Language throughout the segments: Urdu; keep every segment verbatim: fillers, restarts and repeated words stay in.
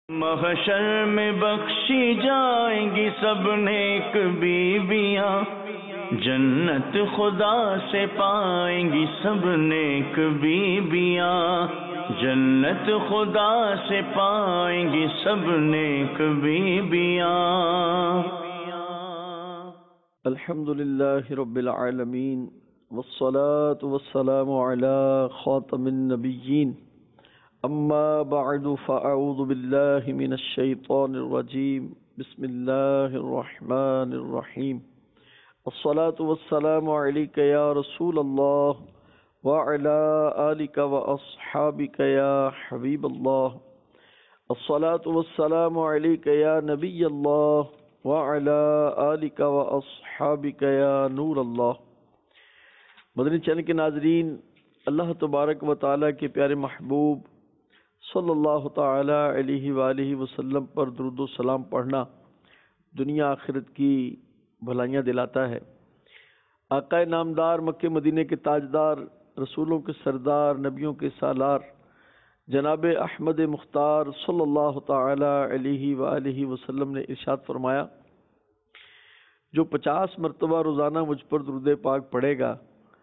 محشر میں بخشی جائیں گی سب نیک بیویاں، جنت خدا سے پائیں گی سب نیک بیویاں، جنت خدا سے پائیں گی سب نیک بیویاں۔ الحمدللہ رب العالمین والصلاة والسلام علی خاتم النبیین، اما بعد فاعوذ باللہ من الشیطان الرجیم، بسم اللہ الرحمن الرحیم۔ الصلاة والسلام علیک یا رسول اللہ وعلی آلک واصحابک یا حبیب اللہ۔ الصلاة والسلام علیک یا نبی اللہ وعلی آلک واصحابک یا نور اللہ۔ مدنی چینل کے ناظرین، اللہ تبارک و تعالیٰ کے پیارے محبوب صلی اللہ تعالی علیہ وآلہ وسلم پر درود و سلام پڑھنا دنیا آخرت کی بھلائیاں دلاتا ہے۔ آقا نامدار، مکہ مدینے کے تاجدار، رسولوں کے سردار، نبیوں کے سالار جناب احمد مختار صلی اللہ تعالی علیہ وآلہ وسلم نے ارشاد فرمایا، جو پچاس مرتبہ روزانہ مجھ پر درود پاک پڑھے گا،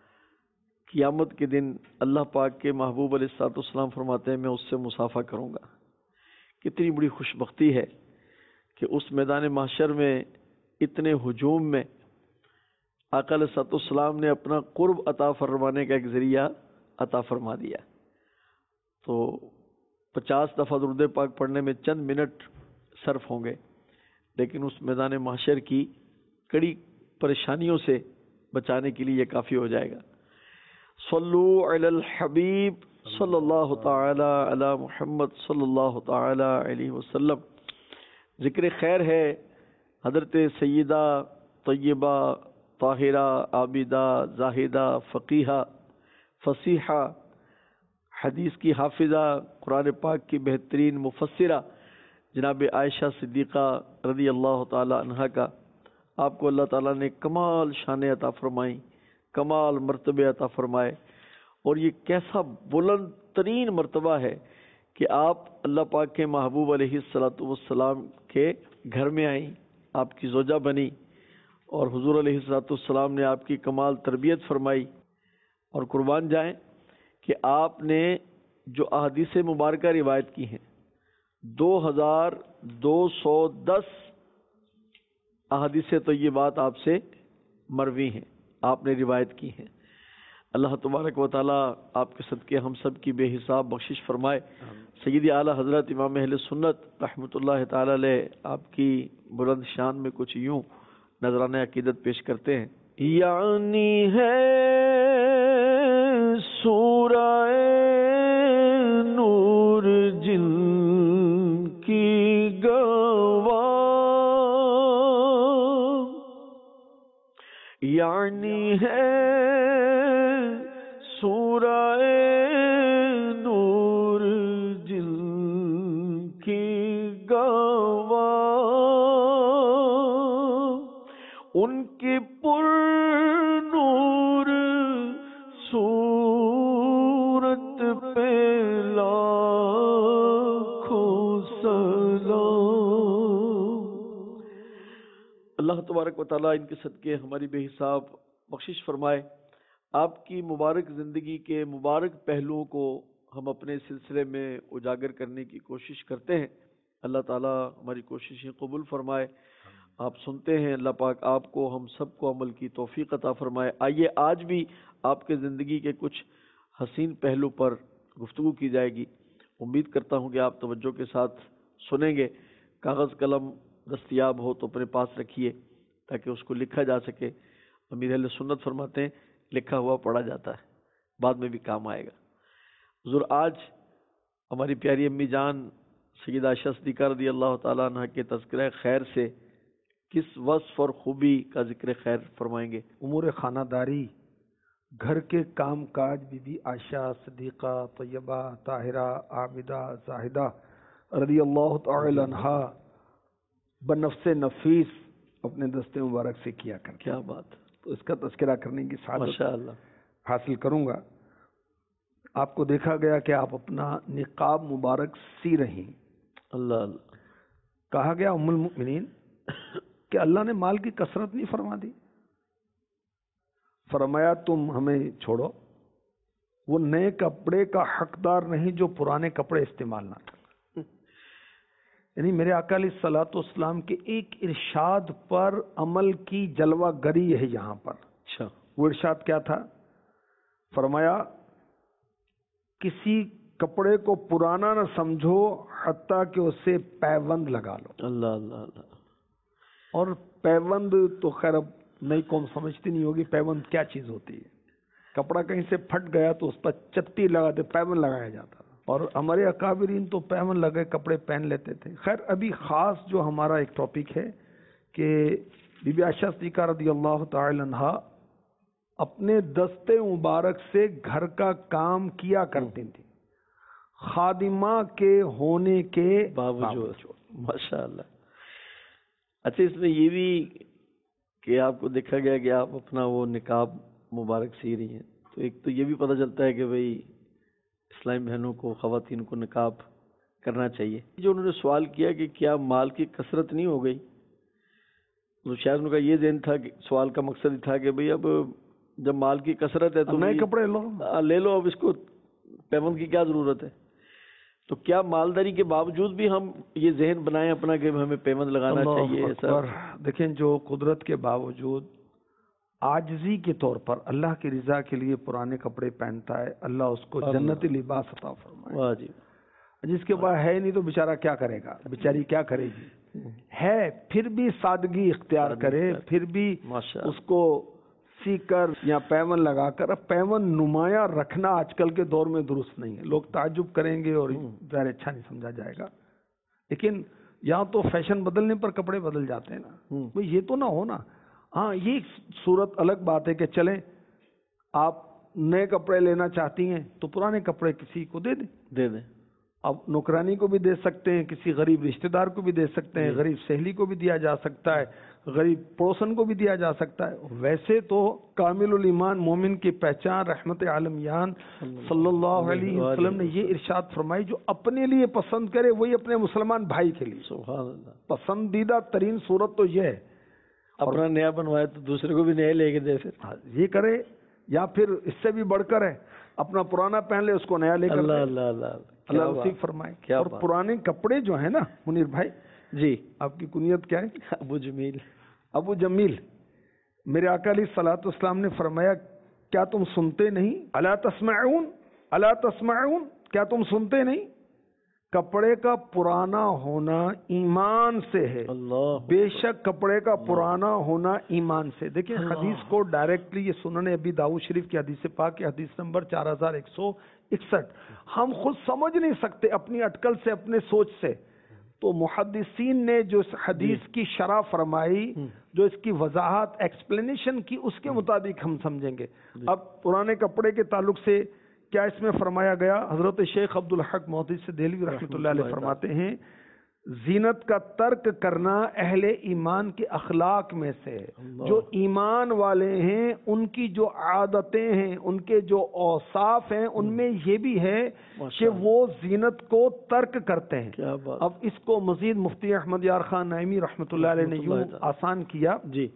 قیامت کے دن اللہ پاک کے محبوب علیہ الصلوۃ والسلام فرماتے ہیں میں اس سے مصافحہ کروں گا۔ کتنی بڑی خوش بختی ہے کہ اس میدان محشر میں اتنے ہجوم میں آقا علیہ الصلوۃ والسلام نے اپنا قرب عطا فرمانے کا ایک ذریعہ عطا فرما دیا۔ تو پچاس دفعہ درود پاک پڑھنے میں چند منٹ صرف ہوں گے، لیکن اس میدان محشر کی کڑی پریشانیوں سے بچانے کے لیے یہ کافی ہو جائے گا۔ صلو علی الحبیب صلی اللہ تعالی علی محمد صلی اللہ تعالی علیہ وسلم۔ ذکر خیر ہے حضرت سیدہ طیبہ طاہرہ عابدہ زاہدہ فقیہہ فصیحہ، حدیث کی حافظہ، قرآن پاک کی بہترین مفسرہ جناب عائشہ صدیقہ رضی اللہ تعالی عنہا کا آپ کو اللہ تعالیٰ نے کمال شان عطا فرمائی، کمال مرتبے عطا فرمائے، اور یہ کیسا بلند ترین مرتبہ ہے کہ آپ اللہ پاک کے محبوب علیہ الصلوۃ والسلام کے گھر میں آئیں، آپ کی زوجہ بنی، اور حضور علیہ الصلوۃ والسلام نے آپ کی کمال تربیت فرمائی۔ اور قربان جائیں کہ آپ نے جو احادیث مبارکہ روایت کی ہیں، دو ہزار دو سو دس احادیث طیبات آپ سے مروی ہیں، آپ نے روایت کی ہیں۔ اللہ تبارک و تعالیٰ آپ کے صدقے ہم سب کی بے حساب بخشش فرمائے۔ سیدی اعلیٰ حضرت امام اہل سنت رحمۃ اللہ تعالی علیہ آپ کی بلند شان میں کچھ یوں نذرانہ عقیدت پیش کرتے ہیں۔ یعنی ہے سورہ نور جن کی گواہ، یعنی ہے سورہ نور جن کی گواہ، ان کی پر نور صورت پہ لاکھوں سلام۔ اللہ تبارک و تعالیٰ ان کے صدقے ہماری بے حساب بخشش فرمائے۔ آپ کی مبارک زندگی کے مبارک پہلوؤں کو ہم اپنے سلسلے میں اجاگر کرنے کی کوشش کرتے ہیں۔ اللہ تعالیٰ ہماری کوششیں قبول فرمائے۔ آپ سنتے ہیں، اللہ پاک آپ کو ہم سب کو عمل کی توفیق عطا فرمائے۔ آئیے آج بھی آپ کے زندگی کے کچھ حسین پہلو پر گفتگو کی جائے گی۔ امید کرتا ہوں کہ آپ توجہ کے ساتھ سنیں گے۔ کاغذ قلم دستیاب ہو تو اپنے پاس رکھیے تاکہ اس کو لکھا جا سکے۔ امیر اہل سنت فرماتے ہیں لکھا ہوا پڑھا جاتا ہے، بعد میں بھی کام آئے گا۔ حضور، آج ہماری پیاری امی جان سیدہ عائشہ صدیقہ رضی اللہ تعالیٰ عنہ کے تذکرہ خیر سے کس وصف اور خوبی کا ذکر خیر فرمائیں گے؟ امور خانہ داری، گھر کے کام کاج بی بی عائشہ صدیقہ طیبہ طاہرہ عابدہ زاہدہ رضی اللہ تعالی عنہا بنفس نفیس اپنے دستے مبارک سے کیا کر۔ کیا بات! تو اس کا تذکرہ کرنے کی سعادت ماشاءاللہ حاصل کروں گا۔ آپ کو دیکھا گیا کہ آپ اپنا نقاب مبارک سی رہی، اللہ اللہ. کہا گیا ام المؤمنین کہ اللہ نے مال کی کثرت نہیں فرما دی. فرمایا تم ہمیں چھوڑو، وہ نئے کپڑے کا حقدار نہیں جو پرانے کپڑے استعمال نہ کریں. یعنی میرے آقا علیہ الصلوۃ والسلام کے ایک ارشاد پر عمل کی جلوہ گری ہے یہاں پر. اچھا، وہ ارشاد کیا تھا؟ فرمایا کسی کپڑے کو پرانا نہ سمجھو حتیٰ کہ اسے پیوند لگا لو. اللہ اللہ اللہ. اور پیوند تو خیر اب نئی قوم سمجھتی نہیں ہوگی پیوند کیا چیز ہوتی ہے. کپڑا کہیں سے پھٹ گیا تو اس پر چٹی لگاتے، پیوند لگایا جاتا. اور ہمارے اکابرین تو پیوند لگے کپڑے پہن لیتے تھے. خیر ابھی خاص جو ہمارا ایک ٹاپک ہے کہ بی بی عائشہ صدیقہ رضی اللہ تعالی عنہا اپنے دستے مبارک سے گھر کا کام کیا کرتی تھی خادمہ کے ہونے کے باوجود. ماشاء اللہ. اچھا، اس میں یہ بھی کہ آپ کو دیکھا گیا کہ آپ اپنا وہ نقاب مبارک سی رہی ہیں، تو ایک تو یہ بھی پتہ چلتا ہے کہ بھئی اسلامی بہنوں کو، خواتین کو نقاب کرنا چاہیے. جو انہوں نے سوال کیا کہ کیا مال کی کثرت نہیں ہو گئی، تو شاید ان کا یہ ذہن تھا کہ سوال کا مقصد یہ تھا کہ بھئی اب جب مال کی کثرت ہے تو نئے کپڑے لو لے لو، اب اس کو پیوند کی کیا ضرورت ہے. تو کیا مالداری کے باوجود بھی ہم یہ ذہن بنائیں اپنا کہ ہمیں پیوند لگانا چاہیے؟ ایسا دیکھیں، جو قدرت کے باوجود عاجزی کے طور پر اللہ کی رضا کے لیے پرانے کپڑے پہنتا ہے، اللہ اس کو جنتی لباس عطا فرمائے. واہ جی. جس کے پاس ہے نہیں تو بیچارہ کیا کرے گا، بیچاری کیا کرے گی. ہے پھر بھی سادگی اختیار کرے، پھر بھی اس کو سی کر یا پیون لگا کر. اب پیون نمایاں رکھنا آج کل کے دور میں درست نہیں ہے. لوگ تعجب کریں گے اور ظاہر اچھا نہیں سمجھا جائے گا. لیکن یہاں تو فیشن بدلنے پر کپڑے بدل جاتے ہیں نا. بھئی یہ تو نہ ہو نا. ہاں، یہ صورت الگ بات ہے کہ چلیں آپ نئے کپڑے لینا چاہتی ہیں تو پرانے کپڑے کسی کو دے دیں دے دیں اب نوکرانی کو بھی دے سکتے ہیں، کسی غریب رشتہ دار کو بھی دے سکتے ہیں، غریب سہیلی کو بھی دیا جا سکتا ہے، غریب پڑوسن کو بھی دیا جا سکتا ہے. ویسے تو کامل الایمان مومن کی پہچان رحمت عالمیان صلی اللہ علیہ وسلم نے یہ ارشاد فرمائی، جو اپنے لیے پسند کرے وہی اپنے مسلمان بھائی کے لیے. سبحان اللہ. پسندیدہ ترین صورت تو یہ ہے اپنا نیا بنوائے تو دوسرے کو بھی نیا لے کے دے. پھر یہ کرے یا پھر اس سے بھی بڑھ کر ہے اپنا پرانا پہن لے، اس کو نیا لے کر. اللہ اللہ اللہ اللہ نصیب فرمائے. اور پرانے کپڑے جو ہیں نا منیر بھائی جی، آپ کی کنیت کیا ہے؟ ابو جمیل. ابو جمیل. میرے آقا علیہ الصلوۃ والسلام نے فرمایا کیا تم سنتے نہیں؟ الا تسمعون الا تسمعون، کیا تم سنتے نہیں؟ کپڑے کا پرانا ہونا ایمان سے ہے. اللہ، بے شک کپڑے کا پرانا ہونا ایمان سے. دیکھیں حدیث کو ڈائریکٹلی یہ سنن ابی داؤد شریف کی حدیث پاک کی حدیث نمبر چار ہزار ایک سو اکسٹھ ہم خود سمجھ نہیں سکتے اپنی اٹکل سے، اپنے سوچ سے. تو محدثین نے جو اس حدیث کی شرح فرمائی، جو اس کی وضاحت ایکسپلینیشن کی، اس کے مطابق ہم سمجھیں گے. اب پرانے کپڑے کے تعلق سے کیا اس میں فرمایا گیا؟ حضرت شیخ عبد الحق محدث دہلوی رحمۃ اللہ علیہ فرماتے ہیں زینت کا ترک کرنا اہل ایمان کے اخلاق میں سے ہے. جو ایمان والے ہیں ان کی جو عادتیں ہیں، ان کے جو اوصاف ہیں، ان میں یہ بھی ہے کہ وہ زینت کو ترک کرتے ہیں. اب اس کو مزید مفتی احمد یار خان نعیمی رحمۃ اللہ علیہ نے یوں آسان کیا جی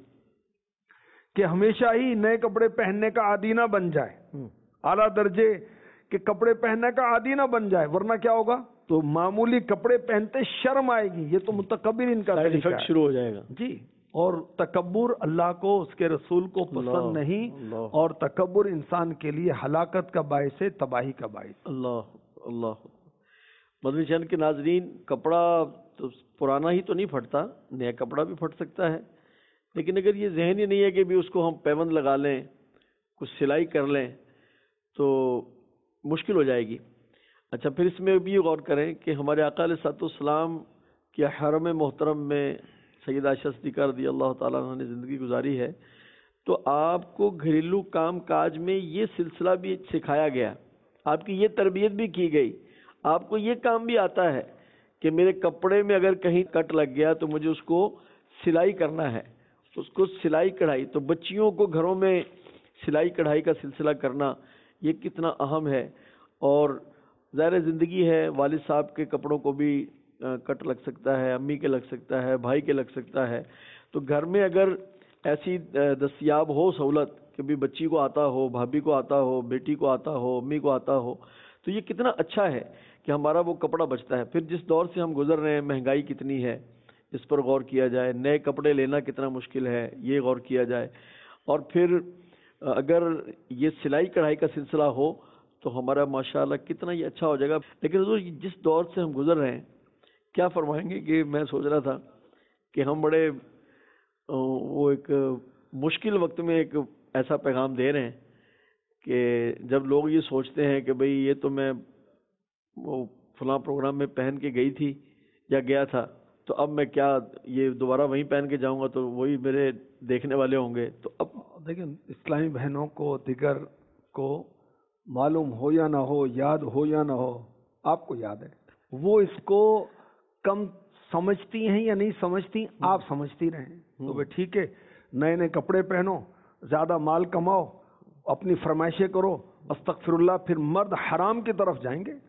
کہ ہمیشہ ہی نئے کپڑے پہننے کا عادی نہ بن جائے، اعلیٰ درجے کے کپڑے پہننے کا عادی نہ بن جائے، ورنہ کیا ہوگا؟ تو معمولی کپڑے پہنتے شرم آئے گی. یہ تو متکبرین کا سائیڈ ایفیکٹ شروع ہو جائے گا جی. اور تکبر اللہ کو، اس کے رسول کو پسند نہیں، اور تکبر انسان کے لیے ہلاکت کا باعث ہے، تباہی کا باعث. اللہ اللہ. مدنی چینل کے ناظرین، کپڑا تو پرانا ہی تو نہیں پھٹتا، نیا کپڑا بھی پھٹ سکتا ہے. لیکن اگر یہ ذہن ہی نہیں ہے کہ بھی اس کو ہم پیوند لگا لیں، کچھ سلائی کر لیں، تو مشکل ہو جائے گی. اچھا، پھر اس میں بھی غور کریں کہ ہمارے آقا علیہ الصلوۃ والسلام کے حرم محترم میں سیدہ عائشہ صدیقہ رضی اللہ تعالیٰ عنہ نے زندگی گزاری ہے، تو آپ کو گھریلو کام کاج میں یہ سلسلہ بھی سکھایا گیا، آپ کی یہ تربیت بھی کی گئی. آپ کو یہ کام بھی آتا ہے کہ میرے کپڑے میں اگر کہیں کٹ لگ گیا تو مجھے اس کو سلائی کرنا ہے، اس کو سلائی کڑھائی. تو بچیوں کو گھروں میں سلائی کڑھائی کا سلسلہ کرنا یہ کتنا اہم ہے. اور ظاہر زندگی ہے، والد صاحب کے کپڑوں کو بھی کٹ لگ سکتا ہے، امی کے لگ سکتا ہے، بھائی کے لگ سکتا ہے. تو گھر میں اگر ایسی دستیاب ہو سہولت کہ بھی بچی کو آتا ہو، بھابھی کو آتا ہو، بیٹی کو آتا ہو، امی کو آتا ہو، تو یہ کتنا اچھا ہے کہ ہمارا وہ کپڑا بچتا ہے. پھر جس دور سے ہم گزر رہے ہیں، مہنگائی کتنی ہے اس پر غور کیا جائے، نئے کپڑے لینا کتنا مشکل ہے یہ غور کیا جائے. اور پھر اگر یہ سلائی کڑھائی کا سلسلہ ہو تو ہمارا ماشاءاللہ کتنا یہ اچھا ہو جائے گا. لیکن حضور جس دور سے ہم گزر رہے ہیں کیا فرمائیں گے کہ میں سوچ رہا تھا کہ ہم بڑے وہ ایک مشکل وقت میں ایک ایسا پیغام دے رہے ہیں کہ جب لوگ یہ سوچتے ہیں کہ بھئی یہ تو میں وہ فلاں پروگرام میں پہن کے گئی تھی یا گیا تھا، تو اب میں کیا یہ دوبارہ وہیں پہن کے جاؤں گا تو وہی میرے دیکھنے والے ہوں گے. تو اب دیکھیں اسلامی بہنوں کو، دیگر کو معلوم ہو یا نہ ہو، یاد ہو یا نہ ہو، آپ کو یاد ہے، وہ اس کو کم سمجھتی ہیں یا نہیں سمجھتی، آپ سمجھتی رہیں. تو وہ ٹھیک ہے، نئے نئے کپڑے پہنو، زیادہ مال کماؤ، اپنی فرمائشیں کرو، استغفر اللہ. پھر مرد حرام کی طرف جائیں گے،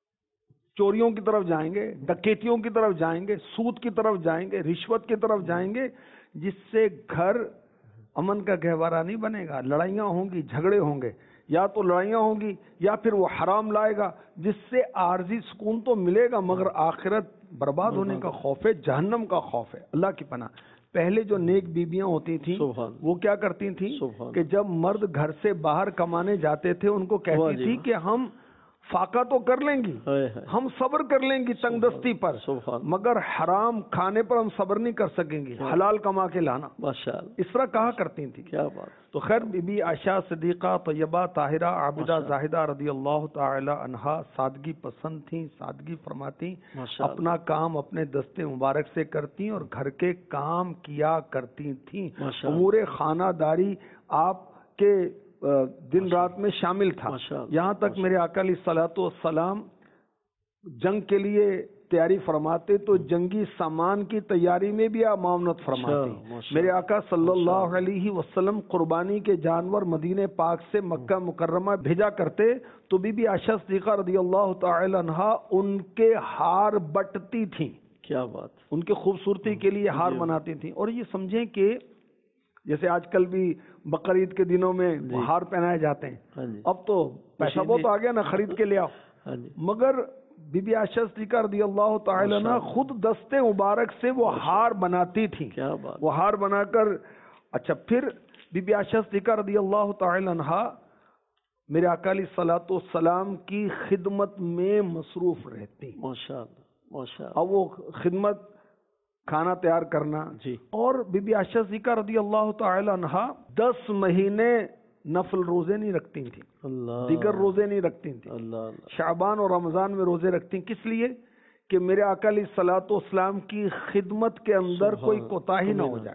چوریوں کی طرف جائیں گے، ڈکیتیوں کی طرف جائیں گے، سود کی طرف جائیں گے، رشوت کی طرف جائیں گے، جس سے گھر امن کا گہوارہ نہیں بنے گا. لڑائیاں ہوں گی، جھگڑے ہوں گے، یا تو لڑائیاں ہوں گی یا پھر وہ حرام لائے گا جس سے عارضی سکون تو ملے گا مگر آخرت برباد ہونے کا خوف ہے، جہنم کا خوف ہے. اللہ کی پناہ. پہلے جو نیک بیبیاں ہوتی تھیں وہ کیا کرتی تھیں کہ جب مرد گھر سے باہر کمانے جاتے تھے ان کو کہتی تھی کہ ہم فاقہ تو کر لیں گی، ہم صبر کر لیں گی تنگ دستی پر، مگر حرام کھانے پر ہم صبر نہیں کر سکیں گے، حلال کما کے لانا. اس طرح کہا کرتی تھی. کیا بات. تو خیر بی بی عائشہ صدیقہ طیبہ طاہرہ عابدہ زاہدہ رضی اللہ تعالی عنہا سادگی پسند تھیں، سادگی فرماتی، اپنا کام اپنے دستے مبارک سے کرتی اور گھر کے کام کیا کرتی تھیں. امور خانہ داری آپ کے دن رات میں شامل تھا. یہاں تک میرے آقا علیہ الصلوۃ والسلام جنگ کے لیے تیاری فرماتے تو جنگی سامان کی تیاری میں بھی آپ معاونت فرماتے. میرے آقا صلی اللہ علیہ وسلم قربانی کے جانور مدینہ پاک سے مکہ مکرمہ بھیجا کرتے تو بی بی عائشہ صدیقہ رضی اللہ تعالی عنہا ان کے ہار بٹتی تھیں. کیا بات. ان کے خوبصورتی کے لیے ہار بناتی تھیں. اور یہ سمجھیں کہ جیسے آج کل بھی بقرعید کے دنوں میں ہار پہنائے جاتے ہیں، اب تو پیسہ بہت آ گیا نا، خرید کے لے آؤ. مگر بی بی عائشہ صدیقہ رضی اللہ تعالی عنہ خود دستے مبارک سے وہ ہار بناتی تھیں. وہ ہار بنا کر اچھا پھر بی بی عائشہ صدیقہ رضی اللہ تعالی عنہ میرے آقا علیہ الصلوۃ والسلام کی خدمت میں مصروف رہتی. ماشاءاللہ ماشاءاللہ. اب وہ خدمت، کھانا تیار کرنا جی. اور بی بی عائشہ صدیقہ رضی اللہ تعالی عنہا دس مہینے نفل روزے نہیں رکھتی تھیں، دیگر روزے نہیں رکھتی تھیں. شعبان اور رمضان میں روزے رکھتی. کس لیے؟ کہ میرے آقا علیہ الصلوۃ والسلام کی خدمت کے اندر کوئی کوتاہی نہ ہو جائے.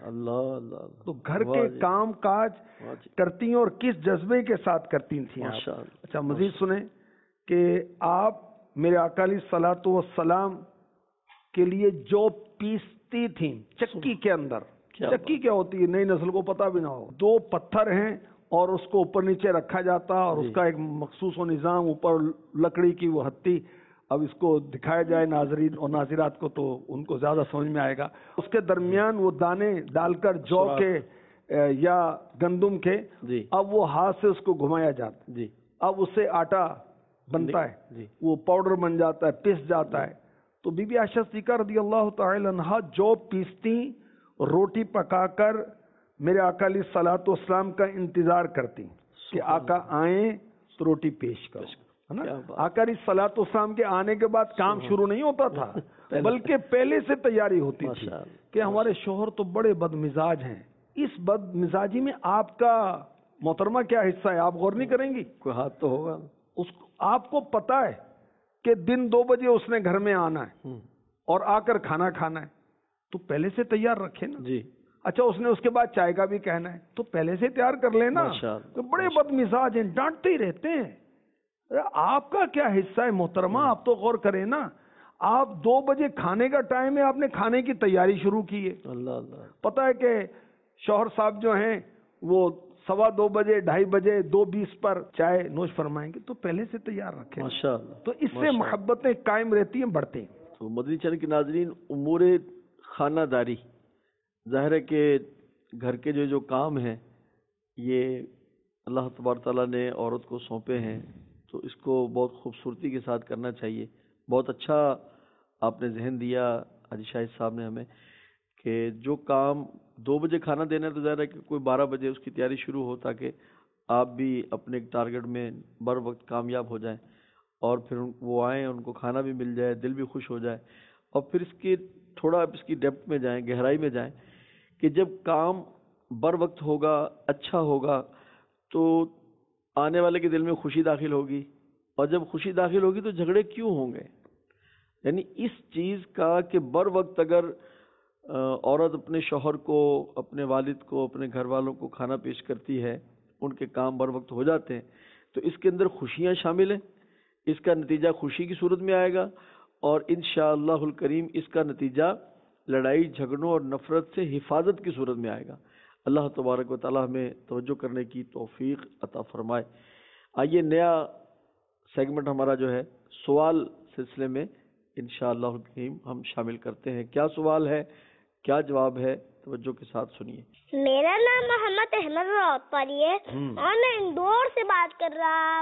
تو گھر کے کام کاج کرتی اور کس جذبے کے ساتھ کرتی تھیں. اچھا مزید سنیں کہ آپ میرے آقا علیہ الصلوۃ والسلام کے لیے جو پیستی تھیں چکی کے اندر. چکی کیا ہوتی ہے نئی نسل کو پتہ بھی نہ ہو. دو پتھر ہیں اور اس کو اوپر نیچے رکھا جاتا اور اس کا ایک مخصوص و نظام، اوپر لکڑی کی وہ ہتھی. اب اس کو دکھایا جائے ناظرین اور ناظرات کو تو ان کو زیادہ سمجھ میں آئے گا. اس کے درمیان وہ دانے ڈال کر جو کے یا گندم کے اب وہ ہاتھ سے اس کو گھمایا جاتا جی. اب اس سے آٹا بنتا ہے، وہ پاؤڈر بن جاتا ہے، پس جاتا ہے. تو بی بی عائشہ صدیقہ رضی اللہ تعالی عنہا جو پیستی، روٹی پکا کر میرے آقا علیہ الصلوۃ والسلام کا انتظار کرتی کہ آقا آئیں تو روٹی پیش کرو. ہے نا. آقا علیہ الصلوۃ والسلام کے آنے کے بعد کام شروع نہیں ہوتا تھا بلکہ پہلے سے تیاری ہوتی تھی کہ ہمارے شوہر تو بڑے بد مزاج ہیں. اس بد مزاجی میں آپ کا محترمہ کیا حصہ ہے؟ آپ غور نہیں کریں گی؟ کوئی ہاتھ تو ہوگا. اس آپ کو پتا ہے کہ دن دو بجے اس نے گھر میں آنا ہے اور آ کر کھانا کھانا ہے تو پہلے سے تیار رکھے نا جی. اچھا اس نے اس کے بعد چائے کا بھی کہنا ہے تو پہلے سے تیار کر لینا. تو بڑے بد مزاج ہیں، ڈانٹتے ہی رہتے ہیں. آپ کا کیا حصہ ہے محترمہ؟ آپ تو غور کریں نا. آپ دو بجے کھانے کا ٹائم ہے، آپ نے کھانے کی تیاری شروع کی ہے. اللہ اللہ. پتا ہے کہ شوہر صاحب جو ہیں وہ سوا دو بجے ڈھائی بجے دو بیس پر چائے نوش فرمائیں گے تو پہلے سے تیار رکھیں. ماشاءاللہ. تو اس سے محبتیں قائم رہتی ہیں، بڑھتی ہیں. تو مدنی چینل کے ناظرین، امور خانہ داری، ظاہر ہے کہ گھر کے جو جو کام ہیں یہ اللہ تبارک تعالیٰ نے عورت کو سونپے ہیں، تو اس کو بہت خوبصورتی کے ساتھ کرنا چاہیے. بہت اچھا آپ نے ذہن دیا حاجی شاہد صاحب نے ہمیں کہ جو کام دو بجے کھانا دینا ہے تو ظاہر ہے کہ کوئی بارہ بجے اس کی تیاری شروع ہو تاکہ آپ بھی اپنے ایک ٹارگٹ میں بر وقت کامیاب ہو جائیں اور پھر وہ آئیں، ان کو کھانا بھی مل جائے، دل بھی خوش ہو جائے. اور پھر اس کی تھوڑا اس کی ڈیپتھ میں جائیں، گہرائی میں جائیں کہ جب کام بر وقت ہوگا، اچھا ہوگا، تو آنے والے کے دل میں خوشی داخل ہوگی، اور جب خوشی داخل ہوگی تو جھگڑے کیوں ہوں گے؟ یعنی اس چیز کا کہ بر وقت اگر عورت اپنے شوہر کو، اپنے والد کو، اپنے گھر والوں کو کھانا پیش کرتی ہے، ان کے کام بر وقت ہو جاتے ہیں، تو اس کے اندر خوشیاں شامل ہیں، اس کا نتیجہ خوشی کی صورت میں آئے گا، اور انشاءاللہ الکریم اس کا نتیجہ لڑائی جھگڑوں اور نفرت سے حفاظت کی صورت میں آئے گا. اللہ تبارک و تعالی ہمیں توجہ کرنے کی توفیق عطا فرمائے. آئیے نیا سیگمنٹ ہمارا جو ہے سوال سلسلے میں انشاءاللہ الکریم ہم شامل کرتے ہیں. کیا سوال ہے، کیا جواب ہے، توجہ کے ساتھ سنیے. میرا نام محمد احمد راوتپاری ہے اور میں اندور سے بات کر رہا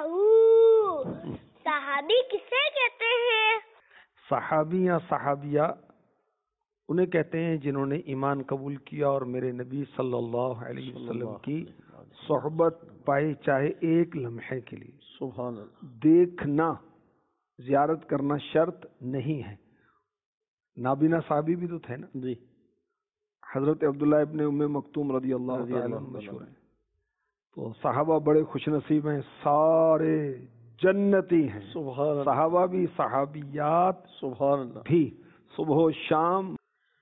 ہوں. صحابی کسے کہتے ہیں؟ صحابی یا صحابیہ انہیں کہتے ہیں جنہوں نے ایمان قبول کیا اور میرے نبی صلی اللہ علیہ وسلم کی صحبت پائی، چاہے ایک لمحے کے لیے. سبحان اللہ. دیکھنا، زیارت کرنا شرط نہیں ہے. نابینا صحابی بھی تو تھے نا جی. حضرت عبداللہ ابن ام مکتوم رضی اللہ تعالیٰ عنہ مشہور ہیں. تو صحابہ بڑے خوش نصیب ہیں، سارے جنتی ہیں. سبحان اللہ. صحابہ بھی، صحابیات سبحان اللہ بھی صبح و شام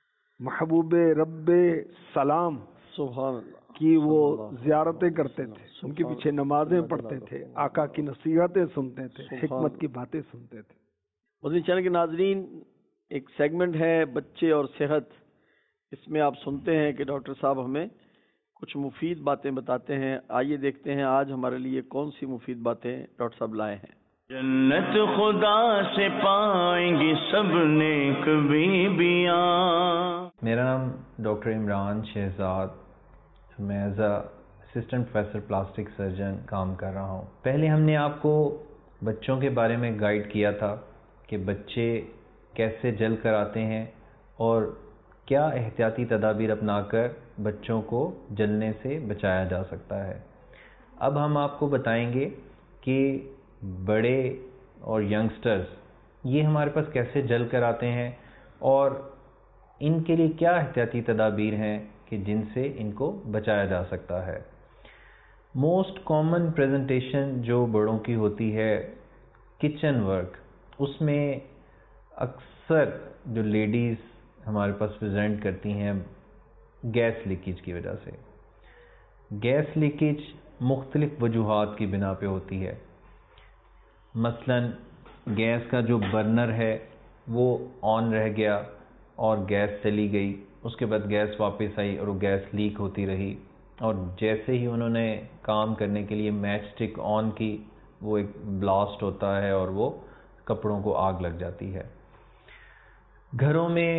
محبوب رب سلام سبحان اللہ کی وہ زیارتیں کرتے تھے، ان کے پیچھے نمازیں پڑھتے تھے، آقا کی نصیحتیں سنتے تھے، حکمت کی باتیں سنتے تھے. مدنی چینل کے ناظرین، ایک سیگمنٹ ہے بچے اور صحت. اس میں آپ سنتے ہیں کہ ڈاکٹر صاحب ہمیں کچھ مفید باتیں بتاتے ہیں. آئیے دیکھتے ہیں آج ہمارے لیے کون سی مفید باتیں ڈاکٹر صاحب لائے ہیں. جنت خدا سے پائیں گی سب نیک بیویاں. میرا نام ڈاکٹر عمران شہزاد، میں as a assistant professor plastic surgeon کام کر رہا ہوں. پہلے ہم نے آپ کو بچوں کے بارے میں گائیڈ کیا تھا کہ بچے کیسے جل کر آتے ہیں اور کیا احتیاطی تدابیر اپنا کر بچوں کو جلنے سے بچایا جا سکتا ہے. اب ہم آپ کو بتائیں گے کہ بڑے اور ینگسٹرز یہ ہمارے پاس کیسے جل کر آتے ہیں اور ان کے لیے کیا احتیاطی تدابیر ہیں کہ جن سے ان کو بچایا جا سکتا ہے. موسٹ کامن پریزنٹیشن جو بڑوں کی ہوتی ہے کچن ورک، اس میں اکثر جو لیڈیز ہمارے پاس پریزنٹ کرتی ہیں گیس لیکیج کی وجہ سے. گیس لیکیج مختلف وجوہات کی بنا پہ ہوتی ہے. مثلا گیس کا جو برنر ہے وہ آن رہ گیا اور گیس چلی گئی، اس کے بعد گیس واپس آئی اور وہ گیس لیک ہوتی رہی، اور جیسے ہی انہوں نے کام کرنے کے لیے میچ سٹک آن کی وہ ایک بلاسٹ ہوتا ہے اور وہ کپڑوں کو آگ لگ جاتی ہے. گھروں میں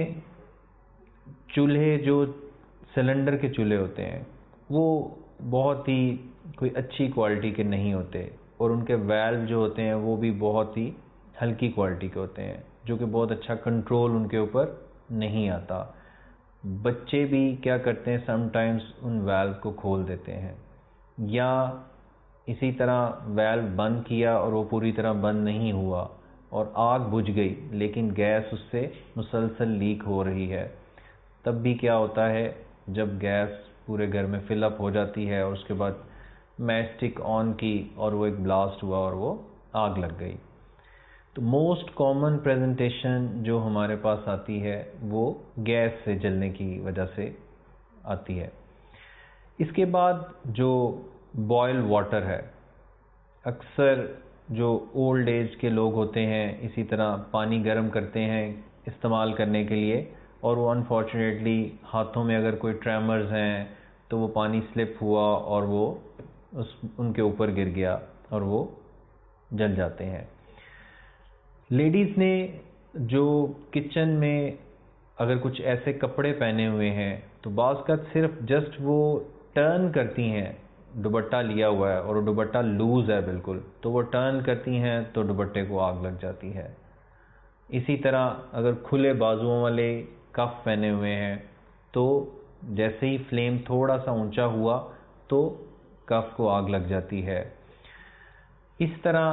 چولہے جو سلنڈر کے چولہے ہوتے ہیں وہ بہت ہی کوئی اچھی کوالٹی کے نہیں ہوتے، اور ان کے ویلو جو ہوتے ہیں وہ بھی بہت ہی ہلکی کوالٹی کے ہوتے ہیں، جو کہ بہت اچھا کنٹرول ان کے اوپر نہیں آتا. بچے بھی کیا کرتے ہیں، سم ٹائمز ان ویلو کو کھول دیتے ہیں، یا اسی طرح ویلو بند کیا اور وہ پوری طرح بند نہیں ہوا اور آگ بجھ گئی لیکن گیس اس سے مسلسل لیک ہو رہی ہے. تب بھی کیا ہوتا ہے، جب گیس پورے گھر میں فل اپ ہو جاتی ہے اور اس کے بعد میچ سٹک آن کی اور وہ ایک بلاسٹ ہوا اور وہ آگ لگ گئی. تو موسٹ کامن پریزنٹیشن جو ہمارے پاس آتی ہے وہ گیس سے جلنے کی وجہ سے آتی ہے. اس کے بعد جو بوائل واٹر ہے، اکثر جو اولڈ ایج کے لوگ ہوتے ہیں اسی طرح پانی گرم کرتے ہیں استعمال کرنے کے لیے، اور وہ انفارچونیٹلی ہاتھوں میں اگر کوئی ٹریمرز ہیں تو وہ پانی سلپ ہوا اور وہ اس ان کے اوپر گر گیا اور وہ جل جاتے ہیں. لیڈیز نے جو کچن میں اگر کچھ ایسے کپڑے پہنے ہوئے ہیں تو بعض کا صرف جسٹ وہ ٹرن کرتی ہیں، دوپٹہ لیا ہوا ہے اور وہ دوپٹہ لوز ہے بالکل، تو وہ ٹرن کرتی ہیں تو دوپٹے کو آگ لگ جاتی ہے۔ اسی طرح اگر کھلے بازوؤں والے کف پہنے ہوئے ہیں تو جیسے ہی فلیم تھوڑا سا اونچا ہوا تو کف کو آگ لگ جاتی ہے۔ اس طرح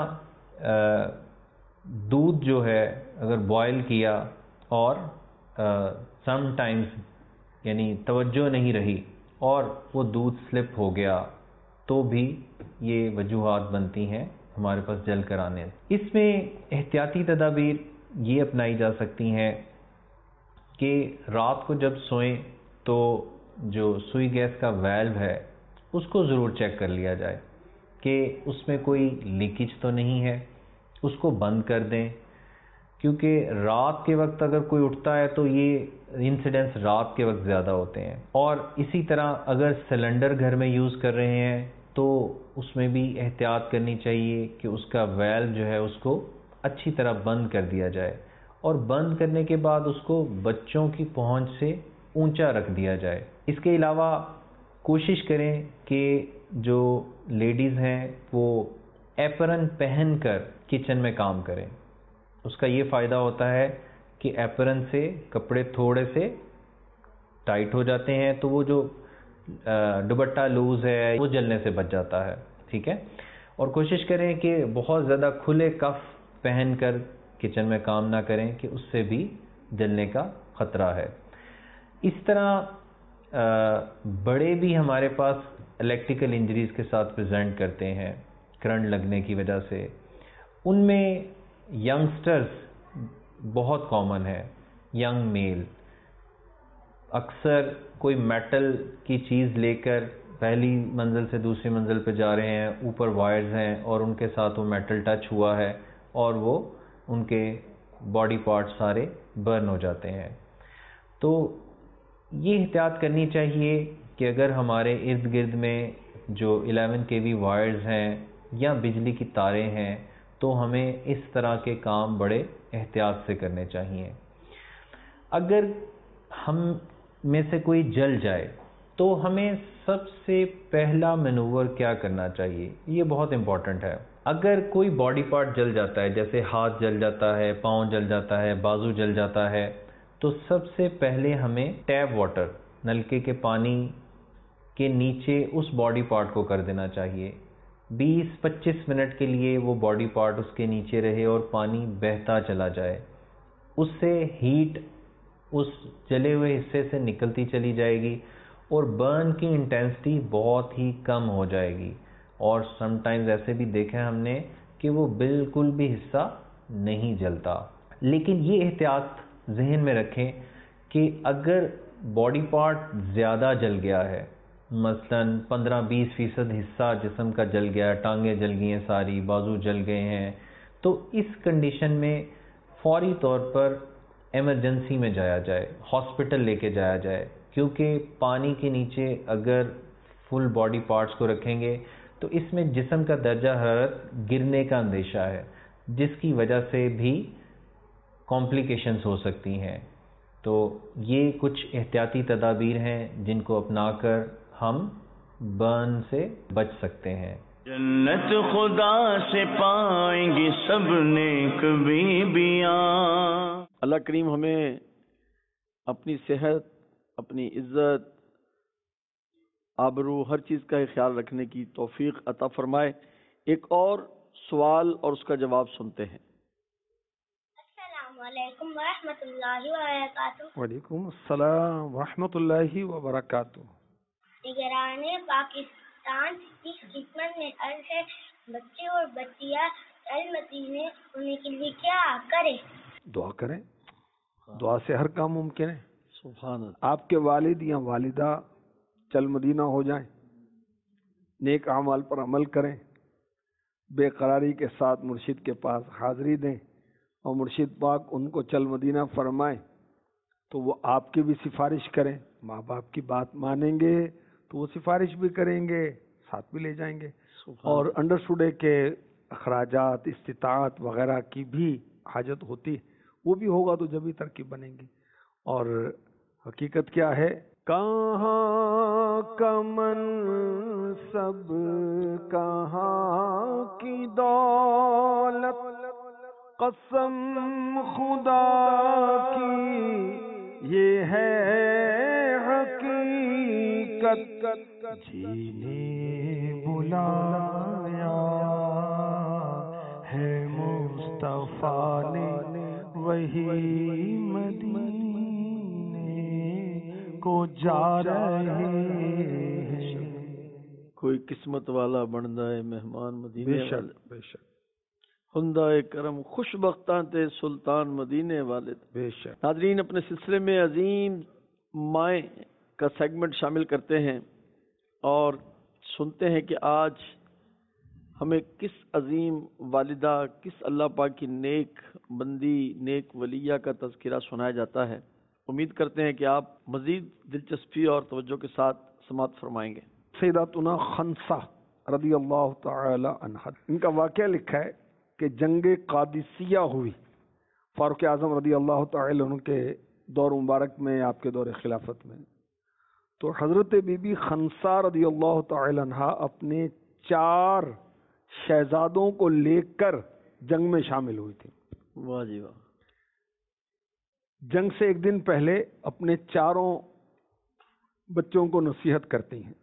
دودھ جو ہے اگر بوائل کیا اور سم ٹائمز یعنی توجہ نہیں رہی اور وہ دودھ سلپ ہو گیا تو بھی یہ وجوہات بنتی ہیں ہمارے پاس جل کر آنے۔ اس میں احتیاطی تدابیر یہ اپنائی جا سکتی ہیں کہ رات کو جب سوئیں تو جو سوئی گیس کا ویلو ہے اس کو ضرور چیک کر لیا جائے کہ اس میں کوئی لیکیج تو نہیں ہے، اس کو بند کر دیں، کیونکہ رات کے وقت اگر کوئی اٹھتا ہے تو یہ انسیڈنٹس رات کے وقت زیادہ ہوتے ہیں۔ اور اسی طرح اگر سلنڈر گھر میں یوز کر رہے ہیں تو اس میں بھی احتیاط کرنی چاہیے کہ اس کا ویلو جو ہے اس کو اچھی طرح بند کر دیا جائے، اور بند کرنے کے بعد اس کو بچوں کی پہنچ سے اونچا رکھ دیا جائے۔ اس کے علاوہ کوشش کریں کہ جو لیڈیز ہیں وہ ایپرن پہن کر کچن میں کام کریں۔ اس کا یہ فائدہ ہوتا ہے کہ ایپرن سے کپڑے تھوڑے سے ٹائٹ ہو جاتے ہیں تو وہ جو دوپٹہ لوز ہے وہ جلنے سے بچ جاتا ہے، ٹھیک ہے۔ اور کوشش کریں کہ بہت زیادہ کھلے کف پہن کر کچن میں کام نہ کریں کہ اس سے بھی جلنے کا خطرہ ہے۔ اس طرح بڑے بھی ہمارے پاس الیکٹریکل انجریز کے ساتھ پریزنٹ کرتے ہیں کرنٹ لگنے کی وجہ سے۔ ان میں ینگسٹرز بہت کامن ہے، ینگ میل اکثر کوئی میٹل کی چیز لے کر پہلی منزل سے دوسری منزل پہ جا رہے ہیں، اوپر وائرز ہیں اور ان کے ساتھ وہ میٹل ٹچ ہوا ہے اور وہ ان کے باڈی پارٹ سارے برن ہو جاتے ہیں۔ تو یہ احتیاط کرنی چاہیے کہ اگر ہمارے ارد گرد میں جو الیون کے وی وائرز ہیں یا بجلی کی تاریں ہیں تو ہمیں اس طرح کے کام بڑے احتیاط سے کرنے چاہیے۔ اگر ہم میں سے کوئی جل جائے تو ہمیں سب سے پہلا مینوور کیا کرنا چاہیے، یہ بہت امپورٹنٹ ہے۔ اگر کوئی باڈی پارٹ جل جاتا ہے، جیسے ہاتھ جل جاتا ہے، پاؤں جل جاتا ہے، بازو جل جاتا ہے، تو سب سے پہلے ہمیں ٹیپ واٹر نلکے کے پانی کے نیچے اس باڈی پارٹ کو کر دینا چاہیے۔ بیس پچیس منٹ کے لیے وہ باڈی پارٹ اس کے نیچے رہے اور پانی بہتا چلا جائے، اس سے ہیٹ اس جلے ہوئے حصے سے نکلتی چلی جائے گی اور برن کی انٹینسٹی بہت ہی کم ہو جائے گی۔ اور سم ٹائمز ایسے بھی دیکھا ہم نے کہ وہ بالکل بھی حصہ نہیں جلتا۔ لیکن یہ احتیاط ذہن میں رکھیں کہ اگر باڈی پارٹ زیادہ جل گیا ہے، مثلاً پندرہ بیس فیصد حصہ جسم کا جل گیا ہے، ٹانگیں جل گئی ہیں ساری، بازو جل گئے ہیں، تو اس کنڈیشن میں فوری طور پر ایمرجنسی میں جایا جائے، ہاسپٹل لے کے جایا جائے، کیونکہ پانی کے نیچے اگر فل باڈی پارٹس کو رکھیں گے تو اس میں جسم کا درجہ حرارت گرنے کا اندیشہ ہے، جس کی وجہ سے بھی کمپلیکیشنز ہو سکتی ہیں۔ تو یہ کچھ احتیاطی تدابیر ہیں جن کو اپنا کر ہم برن سے بچ سکتے ہیں۔ جنت خدا سے پائیں گی سب نیک بیبیاں۔ اللہ کریم ہمیں اپنی صحت، اپنی عزت، آبرو، ہر چیز کا خیال رکھنے کی توفیق عطا فرمائے۔ ایک اور سوال اور اس کا جواب سنتے ہیں۔ السلام علیکم ورحمۃ اللہ وبرکاتہ۔ وعلیکم السلام ورحمۃ اللہ وبرکاتہ۔ نگران پاکستان اس خدمت میں عرض ہے، بچے اور بچیاں المدینے ہونے کے لیے کیا کریں؟ دعا کریں، دعا سے ہر کام ممکن ہے۔ سبحان اللہ۔ آپ کے والد یا والدہ چل مدینہ ہو جائیں، نیک اعمال پر عمل کریں، بے قراری کے ساتھ مرشد کے پاس حاضری دیں اور مرشد پاک ان کو چل مدینہ فرمائیں تو وہ آپ کی بھی سفارش کریں۔ ماں باپ کی بات مانیں گے تو وہ سفارش بھی کریں گے، ساتھ بھی لے جائیں گے۔ اور انڈرسٹوڈ ہے کہ اخراجات، استطاعت وغیرہ کی بھی حاجت ہوتی ہے، وہ بھی ہوگا تو جب ہی ترقی بنے گی. اور حقیقت کیا ہے؟ کہاں کا منصب کہاں کی دولت، قسم خدا کی یہ ہے حقیقت، جینے بلایا ہے مصطفیٰ نے وہی مدینے کو جا رہے ہیں. کوئی قسمت والا بندا ہے مہمان مدینے بے شک والے، بے شک ہندا کرم خوش بختاں تے سلطان مدینے والے. بے شک. ناظرین، اپنے سلسلے میں عظیم مائیں کا سیگمنٹ شامل کرتے ہیں اور سنتے ہیں کہ آج ہمیں کس عظیم والدہ، کس اللہ پاک کی نیک بندی، نیک ولیہ کا تذکرہ سنایا جاتا ہے. امید کرتے ہیں کہ آپ مزید دلچسپی اور توجہ کے ساتھ سماعت فرمائیں گے. سیداتنا خنسا رضی اللہ تعالی عنہ، ان کا واقعہ لکھا ہے کہ جنگ قادسیہ ہوئی فاروق اعظم رضی اللہ تعالی عنہ کے دور مبارک میں، آپ کے دور خلافت میں. تو حضرت بی بی خنسا رضی اللہ تعالی عنہ اپنے چار شہزادوں کو لے کر جنگ میں شامل ہوئی تھی. واہ جی واہ. جنگ سے ایک دن پہلے اپنے چاروں بچوں کو نصیحت کرتی ہیں.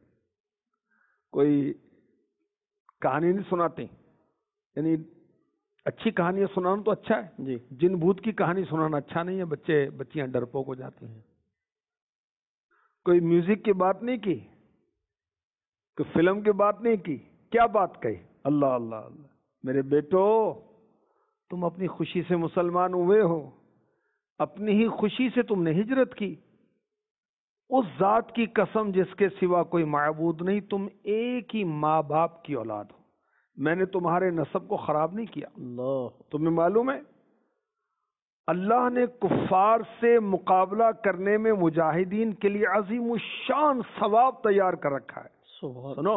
کوئی کہانی نہیں سناتی، یعنی اچھی کہانیاں سنانا تو اچھا ہے جی. جن بھوت کی کہانی سنانا اچھا نہیں ہے، بچے بچیاں ڈرپوک ہو جاتی ہیں. کوئی میوزک کی بات نہیں کی، کوئی فلم کی بات نہیں کی. کیا بات کہی؟ اللہ اللہ اللہ، میرے بیٹو تم اپنی خوشی سے مسلمان ہوئے ہو، اپنی ہی خوشی سے تم نے ہجرت کی. اس ذات کی قسم جس کے سوا کوئی معبود نہیں، تم ایک ہی ماں باپ کی اولاد ہو. میں نے تمہارے نسب کو خراب نہیں کیا. اللہ. تمہیں معلوم ہے اللہ نے کفار سے مقابلہ کرنے میں مجاہدین کے لیے عظیم الشان ثواب تیار کر رکھا ہے. سبحان. سنو،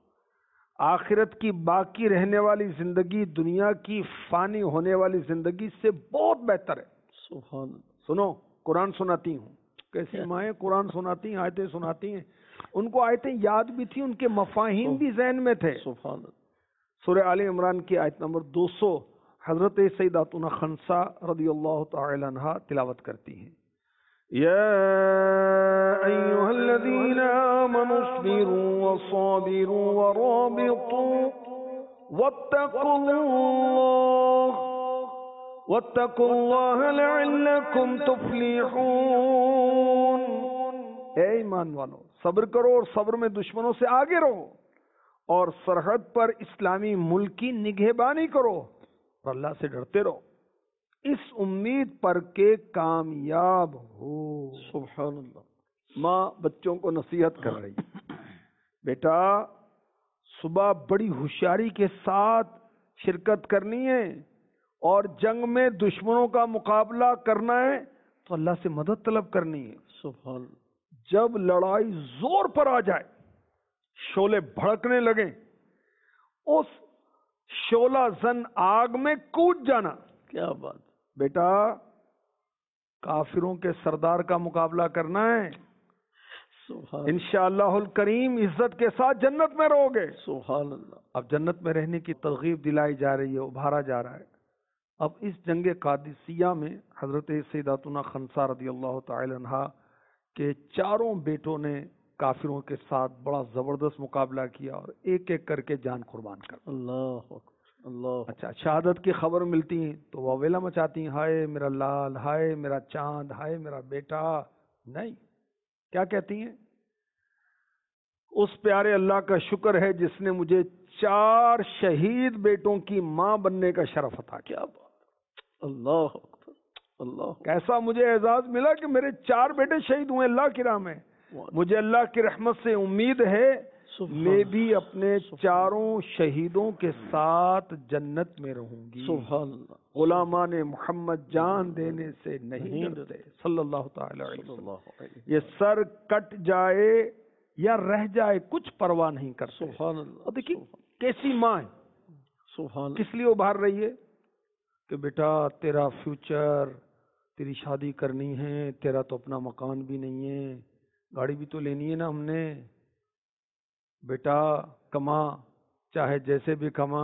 آخرت کی باقی رہنے والی زندگی دنیا کی فانی ہونے والی زندگی سے بہت بہتر ہے. سبحان. سنو، قرآن سناتی ہوں. کیسی مائیں قرآن سناتی ہیں، آیتیں سناتی ہیں. ان کو آیتیں یاد بھی تھی، ان کے مفاہیم بھی ذہن میں تھے. سبحان. سورہ آل عمران کی آیت نمبر دو سو حضرت سیداتنا خنسا رضی اللہ تعالی عنہ تلاوت کرتی ہیں. یا ایھا الذین آمنوا اصبروا وصابروا ورابطوا واتقوا اللہ واتقوا اللہ لعلکم تفلحون. اے ایمان والو، صبر کرو اور صبر میں دشمنوں سے آگے رہو اور سرحد پر اسلامی ملک کی نگہبانی کرو اور اللہ سے ڈرتے رہو، اس امید پر کہ کامیاب ہو. سبحان اللہ. ماں بچوں کو نصیحت کر رہی ہے، بیٹا صبح بڑی ہوشیاری کے ساتھ شرکت کرنی ہے اور جنگ میں دشمنوں کا مقابلہ کرنا ہے تو اللہ سے مدد طلب کرنی ہے. سبحان. جب لڑائی زور پر آ جائے، شعلے بھڑکنے لگیں، اس شعلہ زن آگ میں کود جانا. کیا بات. بیٹا کافروں کے سردار کا مقابلہ کرنا ہے، سبحان. انشاءاللہ الکریم عزت کے ساتھ جنت میں رہو گے. سبحان اللہ. اب جنت میں رہنے کی ترغیب دلائی جا رہی ہے، ابھارا جا رہا ہے. اب اس جنگ قادسیہ میں حضرت سیداتنا خنسا رضی اللہ تعالی عنہ کے چاروں بیٹوں نے کافروں کے ساتھ بڑا زبردست مقابلہ کیا اور ایک ایک کر کے جان قربان کر. اللہ اکبر. اللہ. اچھا، شہادت کی خبر ملتی ہیں تو وہ ویلا مچاتی ہیں، ہائے میرا لال، ہائے میرا چاند، ہائے میرا بیٹا. نہیں، کیا کہتی ہیں؟ اس پیارے اللہ کا شکر ہے جس نے مجھے چار شہید بیٹوں کی ماں بننے کا شرف عطا کیا. اللہ اکبر. اللہ. کیسا مجھے اعزاز ملا کہ میرے چار بیٹے شہید ہوئے اللہ کی راہ میں. مجھے اللہ کی رحمت سے امید ہے میں بھی اپنے چاروں شہیدوں کے ساتھ جنت میں رہوں گی. سبحان اللہ. غلامان محمد جان دینے سے نہیں ڈرتے صلی اللہ تعالی علیہ وسلم. یہ سر کٹ جائے یا رہ جائے کچھ پرواہ نہیں کرتے. سبحان اللہ. اور دیکھیے کیسی ماں ہے، سبحان. کس لیے ابھار رہی ہے کہ بیٹا تیرا فیوچر تیری شادی کرنی ہے، تیرا تو اپنا مکان بھی نہیں ہے، گاڑی بھی تو لینی ہے نا ہم نے، بیٹا کما، چاہے جیسے بھی کما،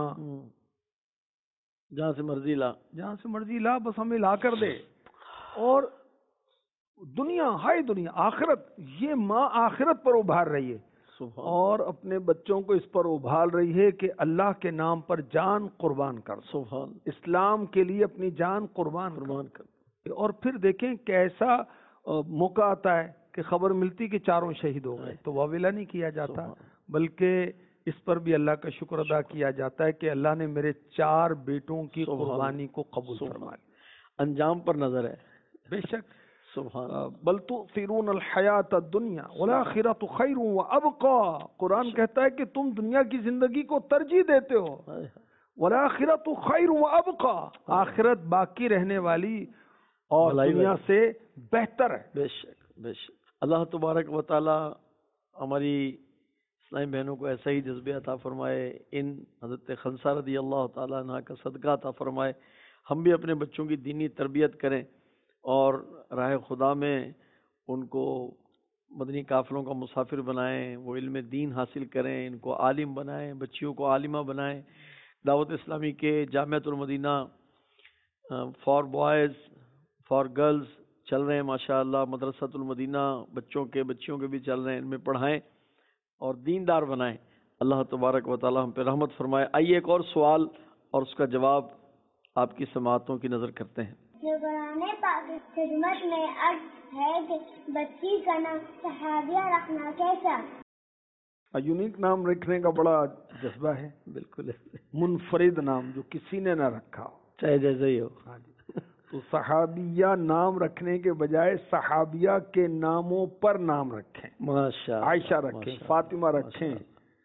جہاں سے مرضی لا، جہاں سے مرضی لا، بس ہمیں لا کر دے۔ اور دنیا، ہائے دنیا، آخرت، یہ ماں آخرت پر ابھار رہی ہے اور اپنے بچوں کو اس پر ابھال رہی ہے کہ اللہ کے نام پر جان قربان کر، سبحان، اسلام کے لیے اپنی جان قربان قربان کر۔ اور پھر دیکھیں کیسا موقع آتا ہے کہ خبر ملتی کہ چاروں شہید ہو گئے، تو واویلا نہیں کیا جاتا، بلکہ اس پر بھی اللہ کا شکر ادا کیا جاتا ہے کہ اللہ نے میرے چار بیٹوں کی قربانی کو قبول فرمایا۔ انجام پر نظر ہے، بے شک۔ سبحان، بل تؤثرون الحیات الدنیا والآخرۃ خیر وابقی، قرآن کہتا ہے کہ تم دنیا کی زندگی کو ترجیح دیتے ہو، والآخرۃ خیر وابقی، آخرت باقی رہنے والی اور دنیا سے بہتر ہے۔ بے شک بے شک۔ اللہ تبارک و تعالی ہماری اسلامی بہنوں کو ایسا ہی جذبہ عطا فرمائے، ان حضرت خنسہ رضی اللہ تعالیٰ عنہ کا صدقہ عطا فرمائے، ہم بھی اپنے بچوں کی دینی تربیت کریں اور راہ خدا میں ان کو مدنی قافلوں کا مسافر بنائیں، وہ علم دین حاصل کریں، ان کو عالم بنائیں، بچیوں کو عالمہ بنائیں۔ دعوت اسلامی کے جامعۃ المدینہ فار بوائز فار گرلز چل رہے ہیں ماشاء اللہ، مدرسۃ المدینہ بچوں کے بچیوں کے بھی چل رہے ہیں، ان میں پڑھائیں اور دیندار بنائیں۔ اللہ تبارک و تعالی ہم پہ رحمت فرمائے۔ آئیے ایک اور سوال اور اس کا جواب آپ کی سماعتوں کی نظر کرتے ہیں۔ جو قرآن پاک کی خدمت میں عرض ہے کہ بچی کا نام صحابیہ رکھنا کیسا؟ یونیک نام رکھنے کا بڑا جذبہ ہے، بالکل منفرد نام جو کسی نے نہ رکھا ہو، چاہے جیسا ہی ہو۔ ہاں جی، تو صحابیہ نام رکھنے کے بجائے صحابیہ کے ناموں پر نام رکھیں، ماشاء عائشہ رکھیں، فاطمہ رکھیں،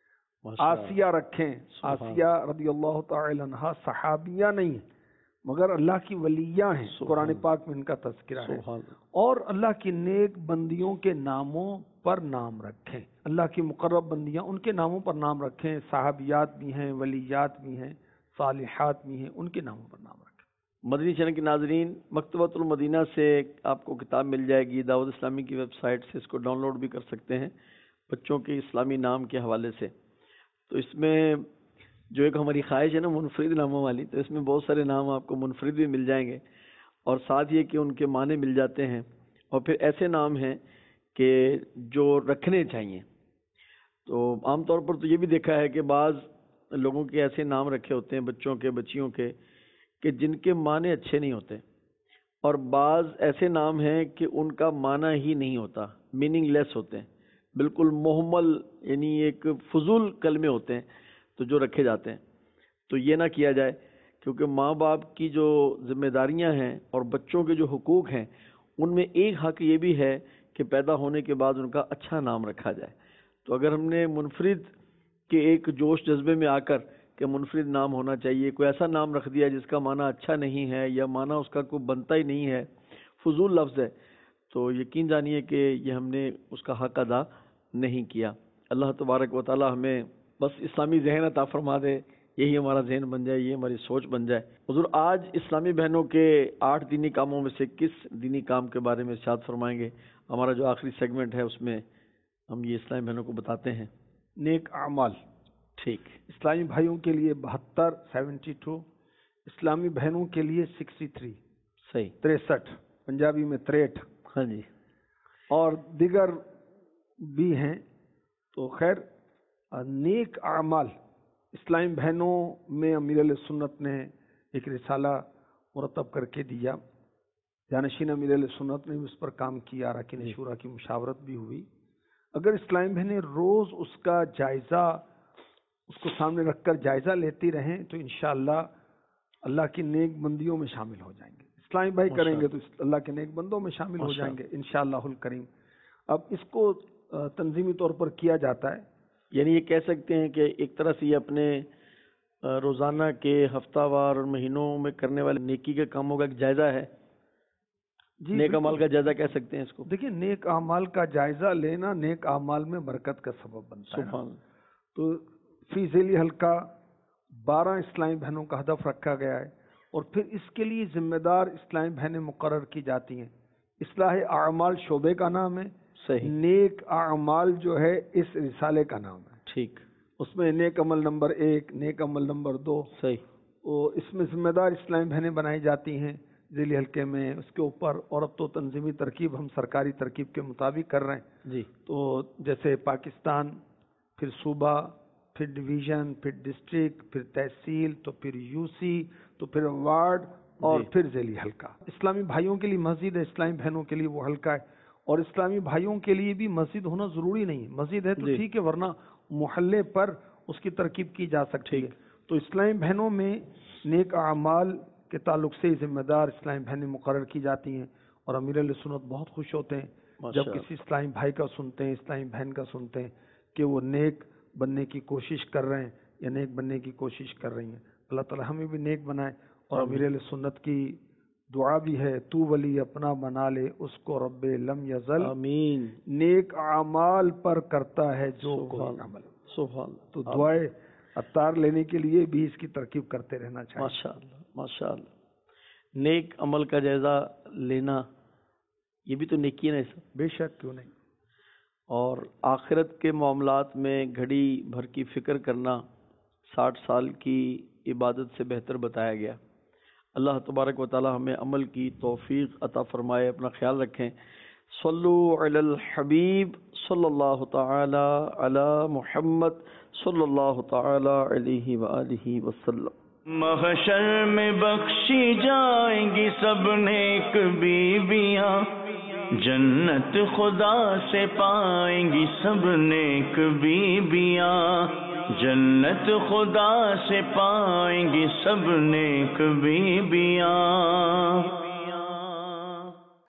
آسیہ رکھیں۔ آسیہ رضی اللہ تعالی عنہا صحابیہ نہیں ہیں مگر اللہ کی ولیہ ہیں، قرآن پاک میں ان کا تذکرہ ہے۔ اور اللہ کی نیک بندیوں کے ناموں پر نام رکھیں، اللہ کی مقرب بندیاں ان کے ناموں پر نام رکھیں، صحابیات بھی ہیں، ولیات بھی ہیں، صالحات بھی ہیں، ان کے ناموں پر نام رکھیں۔ مدنی چینل کے ناظرین، مکتبۃ المدینہ سے آپ کو کتاب مل جائے گی، دعوت اسلامی کی ویب سائٹ سے اس کو ڈاؤن لوڈ بھی کر سکتے ہیں، بچوں کے اسلامی نام کے حوالے سے۔ تو اس میں جو ایک ہماری خواہش ہے نا منفرد ناموں والی، تو اس میں بہت سارے نام آپ کو منفرد بھی مل جائیں گے، اور ساتھ یہ کہ ان کے معنی مل جاتے ہیں، اور پھر ایسے نام ہیں کہ جو رکھنے چاہیے۔ تو عام طور پر تو یہ بھی دیکھا ہے کہ بعض لوگوں کے ایسے نام رکھے ہوتے ہیں بچوں کے بچیوں کے کہ جن کے معنی اچھے نہیں ہوتے، اور بعض ایسے نام ہیں کہ ان کا معنی ہی نہیں ہوتا، میننگ لیس ہوتے ہیں، بالکل محمل، یعنی ایک فضول کلمے ہوتے ہیں تو جو رکھے جاتے ہیں۔ تو یہ نہ کیا جائے، کیونکہ ماں باپ کی جو ذمہ داریاں ہیں اور بچوں کے جو حقوق ہیں ان میں ایک حق یہ بھی ہے کہ پیدا ہونے کے بعد ان کا اچھا نام رکھا جائے۔ تو اگر ہم نے منفرد کے ایک جوش جذبے میں آ کر کہ منفرد نام ہونا چاہیے، کوئی ایسا نام رکھ دیا جس کا معنی اچھا نہیں ہے یا معنی اس کا کوئی بنتا ہی نہیں ہے، فضول لفظ ہے، تو یقین جانیے کہ یہ ہم نے اس کا حق ادا نہیں کیا۔ اللہ تبارک و تعالی ہمیں بس اسلامی ذہن عطا فرما دے، یہی ہمارا ذہن بن جائے، یہ ہماری سوچ بن جائے۔ حضور آج اسلامی بہنوں کے آٹھ دینی کاموں میں سے کس دینی کام کے بارے میں ارشاد فرمائیں گے؟ ہمارا جو آخری سیگمنٹ ہے اس میں ہم یہ اسلامی بہنوں کو بتاتے ہیں۔ نیک اعمال، ٹھیک، اسلامی بھائیوں کے لیے بہتر سیونٹی ٹو، اسلامی بہنوں کے لیے سکسٹی تھری، صحیح، تریسٹھ، پنجابی میں تریٹھ، ہاں جی، اور دیگر بھی ہیں۔ تو خیر، نیک اعمال اسلامی بہنوں میں امیر علیہ سنت نے ایک رسالہ مرتب کر کے دیا، جانشین امیر علیہ سنت نے بھی اس پر کام کیا، اراکین شورا کی مشاورت بھی ہوئی۔ اگر اسلامی بہنیں روز اس کا جائزہ اس کو سامنے رکھ کر جائزہ لیتی رہیں تو انشاءاللہ اللہ کی نیک بندیوں میں شامل ہو جائیں گے۔ اسلامی بھائی کریں گے تو اللہ کے نیک بندوں میں شامل ہو جائیں گے انشاءاللہ الکریم۔ اب اس کو تنظیمی طور پر کیا جاتا ہے، یعنی یہ کہہ سکتے ہیں کہ ایک طرح سے یہ اپنے روزانہ کے، ہفتہ وار اور مہینوں میں کرنے والے نیکی کے کاموں کا ایک جائزہ ہے، جی نیک اعمال کا جائزہ کہہ سکتے ہیں اس کو۔ دیکھیں، نیک اعمال کا جائزہ لینا نیک اعمال میں برکت کا سبب بنتا ہے۔ سبحان، تو فی ذیلی حلقہ بارہ اسلامی بہنوں کا ہدف رکھا گیا ہے، اور پھر اس کے لیے ذمہ دار اسلامی بہنیں مقرر کی جاتی ہیں. اصلاح اعمال شعبے کا نام ہے. صحیح. نیک اعمال جو ہے اس رسالے کا نام ہے. ٹھیک. اس میں نیک عمل نمبر ایک، نیک عمل نمبر دو. صحیح. وہ اس میں ذمہ دار اسلامی بہنیں بنائی جاتی ہیں ذیلی حلقے میں. اس کے اوپر اور اب تو تنظیمی ترکیب ہم سرکاری ترکیب کے مطابق کر رہے ہیں. جی. تو جیسے پاکستان، پھر صوبہ، پھر ڈویژن، پھر ڈسٹرکٹ، پھر تحصیل، تو پھر یو سی، تو پھر وارڈ، اور جی. پھر ذیلی حلقہ. اسلامی بھائیوں کے لیے مسجد ہے، اسلامی بہنوں کے لیے وہ حلقہ ہے. اور اسلامی بھائیوں کے لیے بھی مسجد ہونا ضروری نہیں ہے. مسجد ہے تو جی. ٹھیک ہے، ورنہ محلے پر اس کی ترکیب کی جا سکتی ہے. تو اسلامی بہنوں میں نیک اعمال کے تعلق سے ذمہ دار اسلامی بہنیں مقرر کی جاتی ہیں. اور امیر علیہ سنت بہت خوش ہوتے ہیں جب کسی اسلامی بھائی کا سنتے ہیں، اسلامی بہن کا سنتے ہیں کہ وہ نیک بننے کی کوشش کر رہے ہیں یا نیک بننے کی کوشش کر رہی ہیں. اللہ تعالی ہمیں بھی نیک بنائے. اور امیر علیہ سنت کی دعا بھی ہے، تو ولی اپنا بنا لے اس کو رب لم یزل، آمین. نیک اعمال پر کرتا ہے جو کوئی عمل. سبحان. تو دعائے عطار لینے کے لیے بھی اس کی ترکیب کرتے رہنا چاہیے. ماشاء اللہ ماشاء اللہ. نیک عمل کا جائزہ لینا یہ بھی تو نیکی ہے نا سب. بے شک، کیوں نہیں. اور آخرت کے معاملات میں گھڑی بھر کی فکر کرنا ساٹھ سال کی عبادت سے بہتر بتایا گیا. اللہ تبارک و تعالی ہمیں عمل کی توفیق عطا فرمائے. اپنا خیال رکھیں. صلو علی الحبیب صلی اللہ تعالی علی محمد صلی اللہ تعالی علیہ وآلہ وسلم. محشر میں بخشی جائیں گی سب نیک بیویاں، جنت خدا سے پائیں گی سب نیک بیویاں، جنت خدا سے پائیں گی سب نیک بیویاں.